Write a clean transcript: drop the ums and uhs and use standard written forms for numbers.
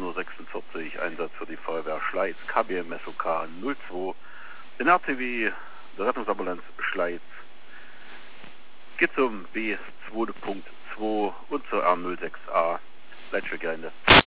46, Einsatz für die Feuerwehr Schleiz, KBM SOK 02, den RTW der Rettungsambulanz Schleiz, geht zum B2.2 und zur R06A, Leitstückende.